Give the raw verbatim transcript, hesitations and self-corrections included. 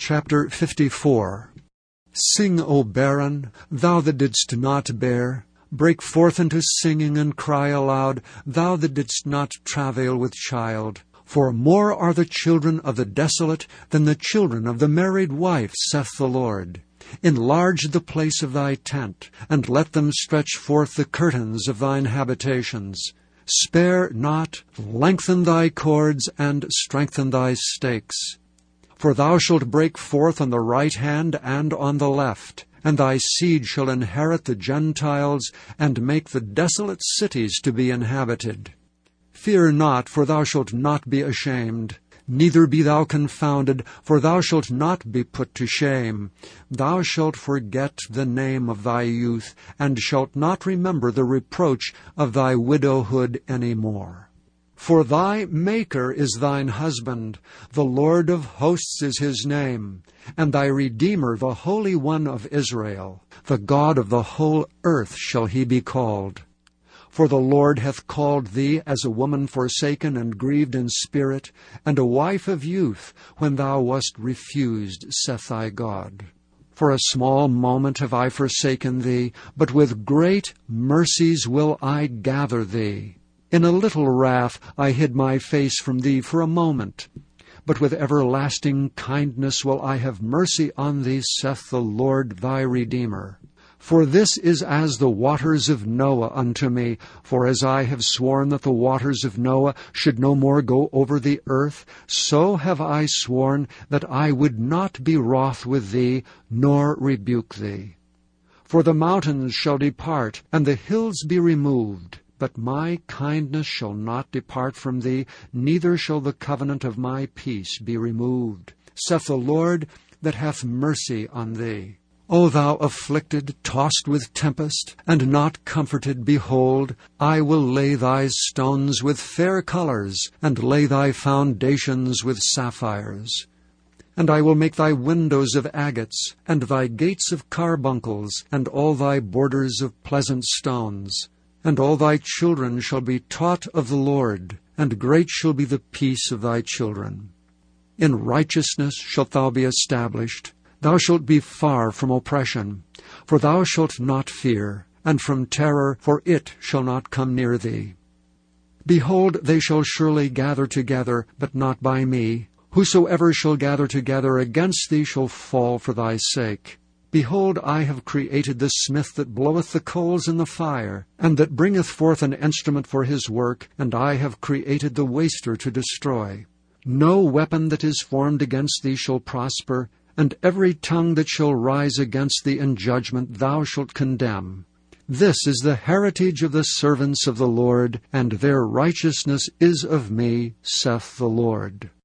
Chapter fifty-four. Sing, O barren, thou that didst not bear. Break forth into singing and cry aloud, thou that didst not travail with child. For more are the children of the desolate than the children of the married wife, saith the Lord. Enlarge the place of thy tent, and let them stretch forth the curtains of thine habitations. Spare not, lengthen thy cords, and strengthen thy stakes. For thou shalt break forth on the right hand and on the left, and thy seed shall inherit the Gentiles, and make the desolate cities to be inhabited. Fear not, for thou shalt not be ashamed. Neither be thou confounded, for thou shalt not be put to shame. Thou shalt forget the name of thy youth, and shalt not remember the reproach of thy widowhood any more. For thy Maker is thine husband, the Lord of hosts is his name, and thy Redeemer, the Holy One of Israel. The God of the whole earth shall he be called. For the Lord hath called thee as a woman forsaken and grieved in spirit, and a wife of youth, when thou wast refused, saith thy God. For a small moment have I forsaken thee, but with great mercies will I gather thee. In a little wrath I hid my face from thee for a moment. But with everlasting kindness will I have mercy on thee, saith the Lord thy Redeemer. For this is as the waters of Noah unto me. For as I have sworn that the waters of Noah should no more go over the earth, so have I sworn that I would not be wroth with thee, nor rebuke thee. For the mountains shall depart, and the hills be removed. But my kindness shall not depart from thee, neither shall the covenant of my peace be removed, saith the Lord that hath mercy on thee. O thou afflicted, tossed with tempest, and not comforted, behold, I will lay thy stones with fair colors, and lay thy foundations with sapphires. And I will make thy windows of agates, and thy gates of carbuncles, and all thy borders of pleasant stones. And all thy children shall be taught of the Lord, and great shall be the peace of thy children. In righteousness shalt thou be established. Thou shalt be far from oppression, for thou shalt not fear, and from terror, for it shall not come near thee. Behold, they shall surely gather together, but not by me. Whosoever shall gather together against thee shall fall for thy sake. Behold, I have created the smith that bloweth the coals in the fire, and that bringeth forth an instrument for his work, and I have created the waster to destroy. No weapon that is formed against thee shall prosper, and every tongue that shall rise against thee in judgment thou shalt condemn. This is the heritage of the servants of the Lord, and their righteousness is of me, saith the Lord.